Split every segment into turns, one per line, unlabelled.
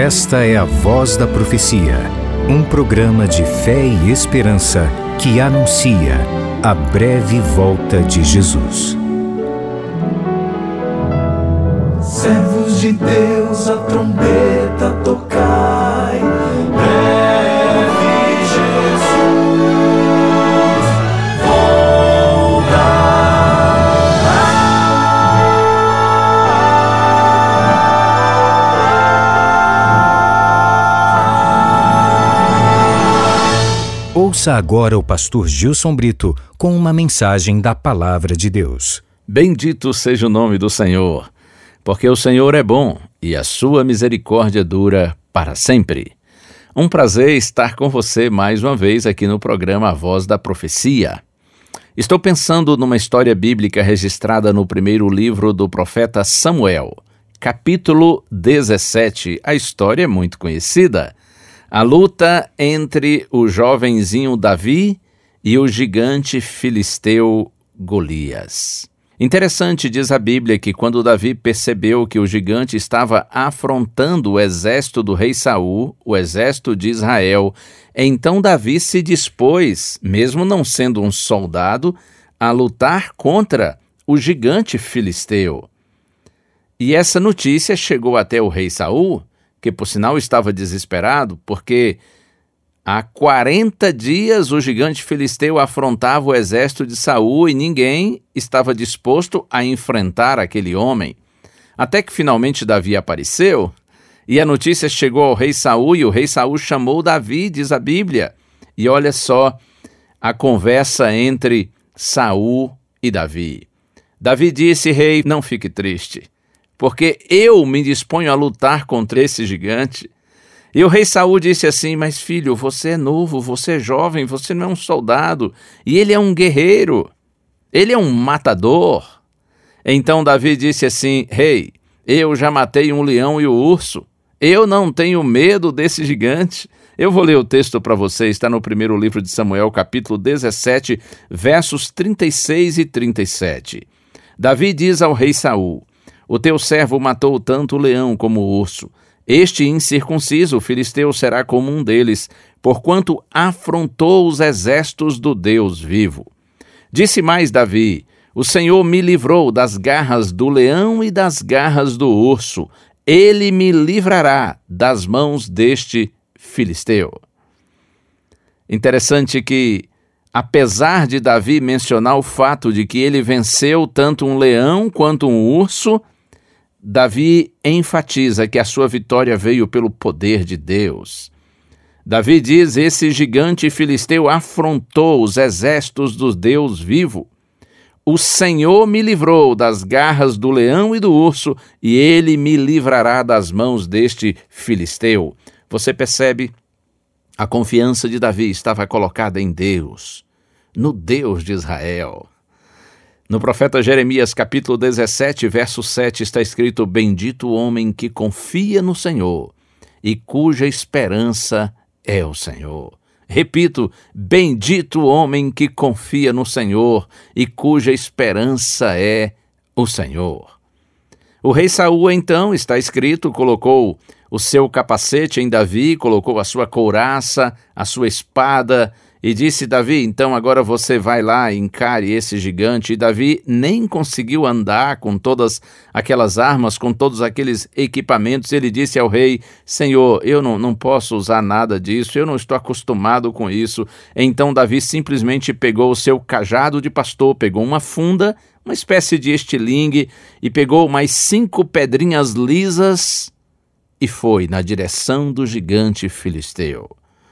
Esta é a Voz da Profecia, um programa de fé e esperança que anuncia a breve volta de Jesus.
Servos de Deus, a trombeta tocai, breve Jesus
Ouça agora o pastor Gilson Brito com uma mensagem da Palavra de Deus.
Bendito seja o nome do Senhor, porque o Senhor é bom e a sua misericórdia dura para sempre. Um prazer estar com você mais uma vez aqui no programa A Voz da Profecia. Estou pensando numa história bíblica registrada no primeiro livro do profeta Samuel, capítulo 17. A história é muito conhecida. A luta entre o jovenzinho Davi e o gigante filisteu Golias. Interessante, diz a Bíblia, que quando Davi percebeu que o gigante estava afrontando o exército do rei Saul, o exército de Israel, então Davi se dispôs, mesmo não sendo um soldado, a lutar contra o gigante filisteu. E essa notícia chegou até o rei Saul, que por sinal estava desesperado, porque há 40 dias o gigante filisteu afrontava o exército de Saul e ninguém estava disposto a enfrentar aquele homem. Até que finalmente Davi apareceu e a notícia chegou ao rei Saul e o rei Saul chamou Davi, diz a Bíblia. E olha só a conversa entre Saul e Davi. Davi disse: rei, não fique triste, porque eu me disponho a lutar contra esse gigante. E o rei Saul disse assim: mas filho, você é novo, você é jovem, você não é um soldado, e ele é um guerreiro, ele é um matador. Então Davi disse assim: rei, eu já matei um leão e o urso, eu não tenho medo desse gigante. Eu vou ler o texto para você, está no primeiro livro de Samuel, capítulo 17, versos 36 e 37. Davi diz ao rei Saul: o teu servo matou tanto o leão como o urso. Este incircunciso filisteu será como um deles, porquanto afrontou os exércitos do Deus vivo. Disse mais Davi: o Senhor me livrou das garras do leão e das garras do urso. Ele me livrará das mãos deste filisteu. Interessante que, apesar de Davi mencionar o fato de que ele venceu tanto um leão quanto um urso, Davi enfatiza que a sua vitória veio pelo poder de Deus. Davi diz: esse gigante filisteu afrontou os exércitos do Deus vivo. O Senhor me livrou das garras do leão e do urso, e ele me livrará das mãos deste filisteu. Você percebe? A confiança de Davi estava colocada em Deus, no Deus de Israel. No profeta Jeremias, capítulo 17, verso 7, está escrito: bendito o homem que confia no Senhor e cuja esperança é o Senhor. Repito, bendito o homem que confia no Senhor e cuja esperança é o Senhor. O rei Saul, então, está escrito, colocou o seu capacete em Davi, colocou a sua couraça, a sua espada, e disse: Davi, então agora você vai lá e encare esse gigante. E Davi nem conseguiu andar com todas aquelas armas, com todos aqueles equipamentos. Ele disse ao rei: Senhor, eu não posso usar nada disso, eu não estou acostumado com isso. Então Davi simplesmente pegou o seu cajado de pastor, pegou uma funda, uma espécie de estilingue, e pegou mais 5 pedrinhas lisas e foi na direção do gigante filisteu.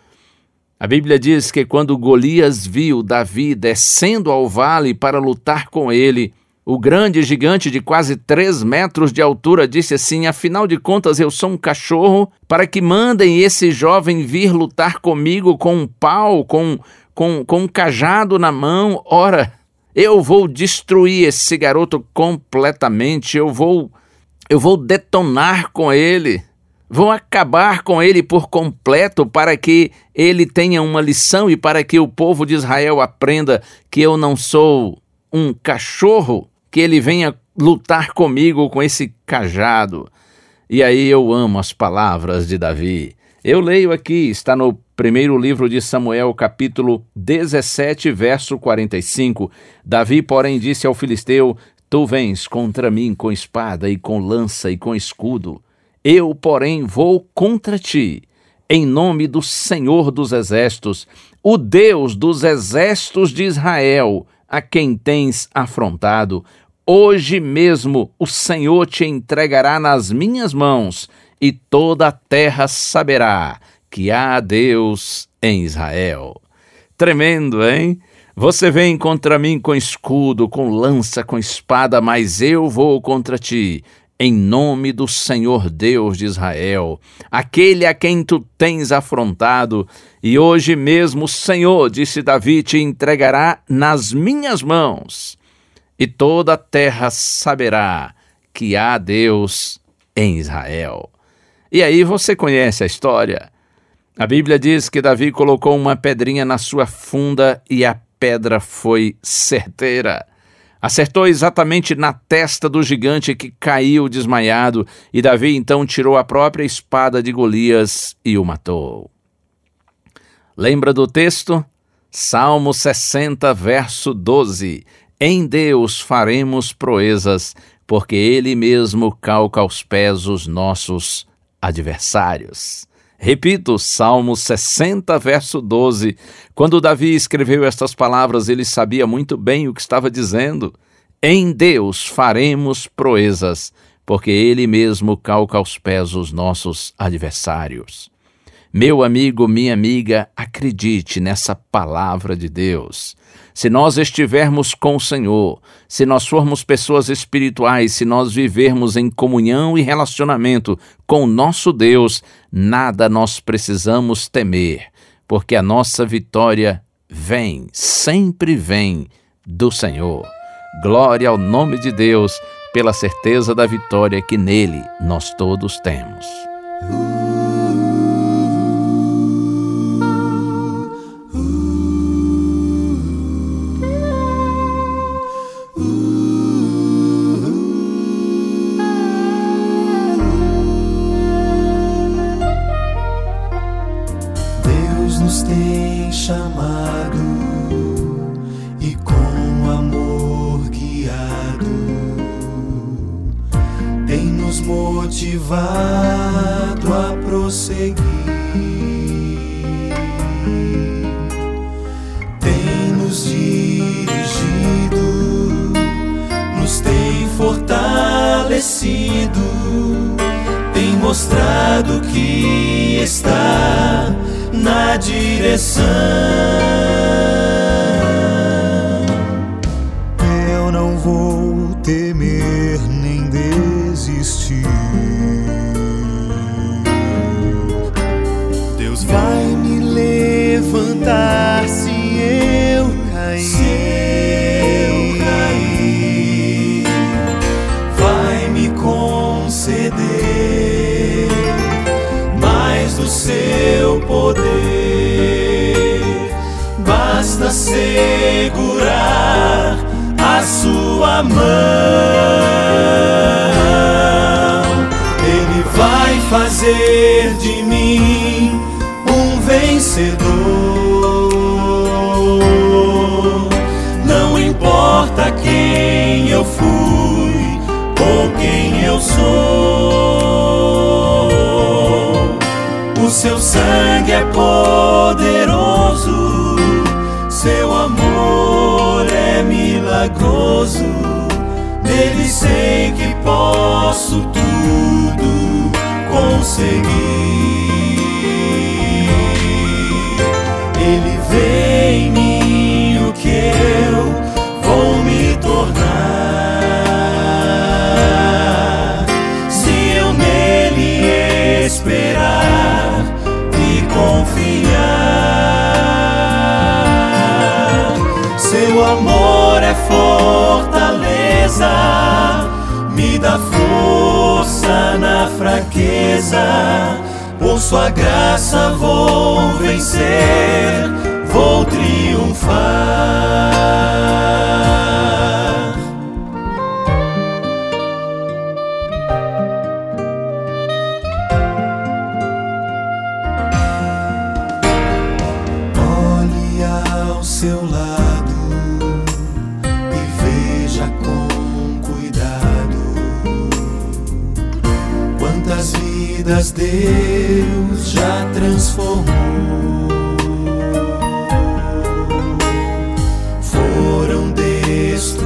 A Bíblia diz que quando Golias viu Davi descendo ao vale para lutar com ele, o grande gigante de quase 3 metros de altura disse assim: afinal de contas eu sou um cachorro para que mandem esse jovem vir lutar comigo com um pau, com um cajado na mão? Ora, eu vou destruir esse garoto completamente, eu vou detonar com ele. Vão acabar com ele por completo para que ele tenha uma lição e para que o povo de Israel aprenda que eu não sou um cachorro, que ele venha lutar comigo com esse cajado. E aí eu amo as palavras de Davi. Eu leio aqui, está no primeiro livro de Samuel, capítulo 17, verso 45. Davi, porém, disse ao filisteu: Tu vens contra mim com espada e com lança e com escudo. Eu, porém, vou contra ti, em nome do Senhor dos Exércitos, o Deus dos exércitos de Israel, a quem tens afrontado. Hoje mesmo o Senhor te entregará nas minhas mãos, e toda a terra saberá que há Deus em Israel. Tremendo, hein? Você vem contra mim com escudo, com lança, com espada, mas eu vou contra ti, em nome do Senhor Deus de Israel, aquele a quem tu tens afrontado, e hoje mesmo o Senhor, disse Davi, te entregará nas minhas mãos, e toda a terra saberá que há Deus em Israel. E aí você conhece a história. A Bíblia diz que Davi colocou uma pedrinha na sua funda e a pedra foi certeira. Acertou exatamente na testa do gigante que caiu desmaiado, e Davi então tirou a própria espada de Golias e o matou. Lembra do texto? Salmo 60, verso 12. Em Deus faremos proezas, porque Ele mesmo calca aos pés os nossos adversários. Repito, Salmo 60, verso 12. Quando Davi escreveu estas palavras, ele sabia muito bem o que estava dizendo. Em Deus faremos proezas, porque Ele mesmo calca aos pés os nossos adversários. Meu amigo, minha amiga, acredite nessa palavra de Deus. Se nós estivermos com o Senhor, se nós formos pessoas espirituais, se nós vivermos em comunhão e relacionamento com o nosso Deus, nada nós precisamos temer, porque a nossa vitória vem, sempre vem do Senhor. Glória ao nome de Deus pela certeza da vitória que nele nós todos temos.
Nos tem chamado e com amor guiado, tem nos motivado a prosseguir, tem nos dirigido, nos tem fortalecido, tem mostrado que está na direção. Eu não vou temer nem desistir. Deus vai me levantar se eu cair. Vai me conceder mais do seu poder. Basta segurar a sua mão. Ele vai fazer de mim um vencedor. Não importa quem eu fui ou quem eu sou, o seu sangue é poderoso, seu amor é milagroso. Nele sei que posso tudo conseguir. Ele vê em mim o que eu vou me tornar, se eu nele esperar e confiar. Seu amor é fortaleza, me dá força na fraqueza. Por sua graça vou vencer, vou triunfar. seu lado e veja com cuidado quantas vidas Deus já transformou. Foram destruídas,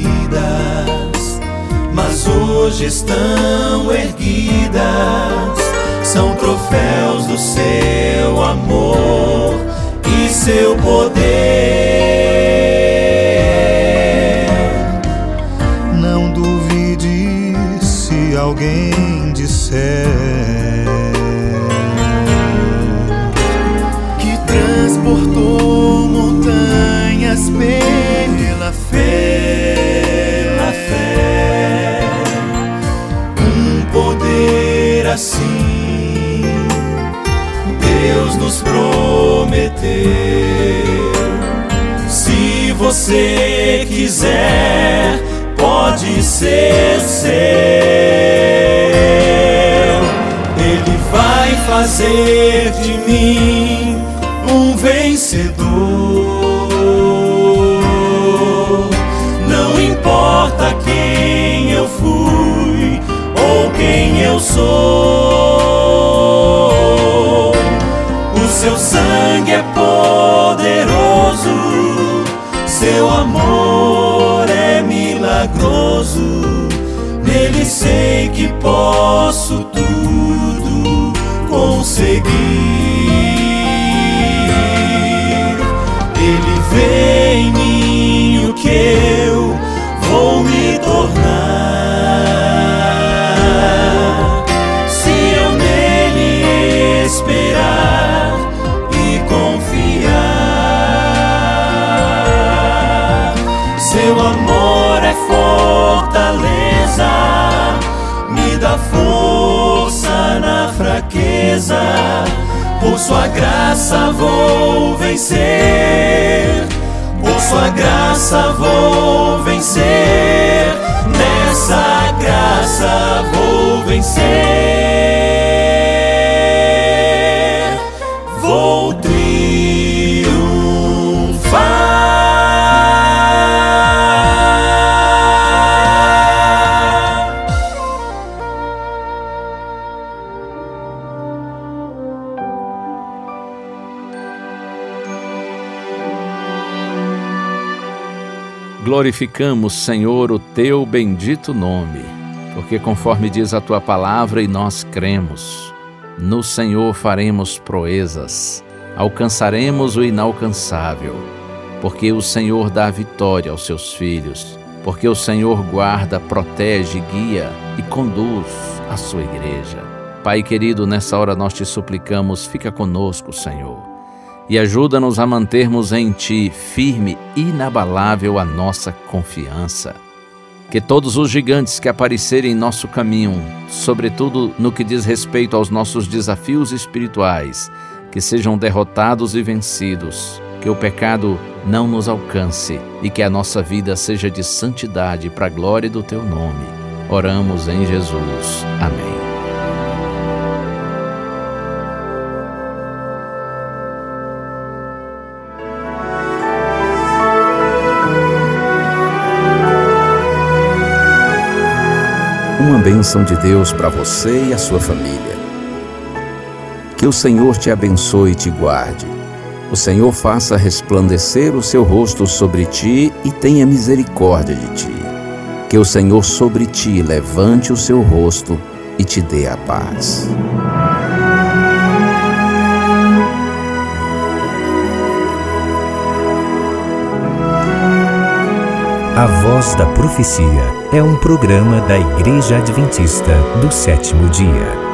mas hoje estão erguidas. São troféus do seu amor e seu poder.
Não duvide se alguém disser
que transportou montanhas pela fé, um poder assim Deus nos prometeu. Se você quiser, pode ser seu. Ele vai fazer de mim um vencedor. Não importa quem eu fui ou quem eu sou, o seu sangue é poderoso, seu amor é milagroso. Nele sei que posso tudo conseguir. Ele vê em mim o que eu vou me tornar, se eu nele esperar e confiar. Seu amor é fortaleza, me dá força na fraqueza. Por sua graça vou vencer, por sua graça vou vencer, nessa graça vou vencer, vou triunfar.
Glorificamos, Senhor, o teu bendito nome, porque conforme diz a tua palavra e nós cremos, no Senhor faremos proezas, alcançaremos o inalcançável, porque o Senhor dá vitória aos seus filhos, porque o Senhor guarda, protege, guia e conduz a sua igreja. Pai querido, nessa hora nós te suplicamos, fica conosco, Senhor, e ajuda-nos a mantermos em Ti firme e inabalável a nossa confiança. Que todos os gigantes que aparecerem em nosso caminho, sobretudo no que diz respeito aos nossos desafios espirituais, que sejam derrotados e vencidos, que o pecado não nos alcance e que a nossa vida seja de santidade para a glória do Teu nome. Oramos em Jesus. Amém.
Uma bênção de Deus para você e a sua família. Que o Senhor te abençoe e te guarde. O Senhor faça resplandecer o seu rosto sobre ti e tenha misericórdia de ti. Que o Senhor sobre ti levante o seu rosto e te dê a paz.
A Voz da Profecia é um programa da Igreja Adventista do Sétimo Dia.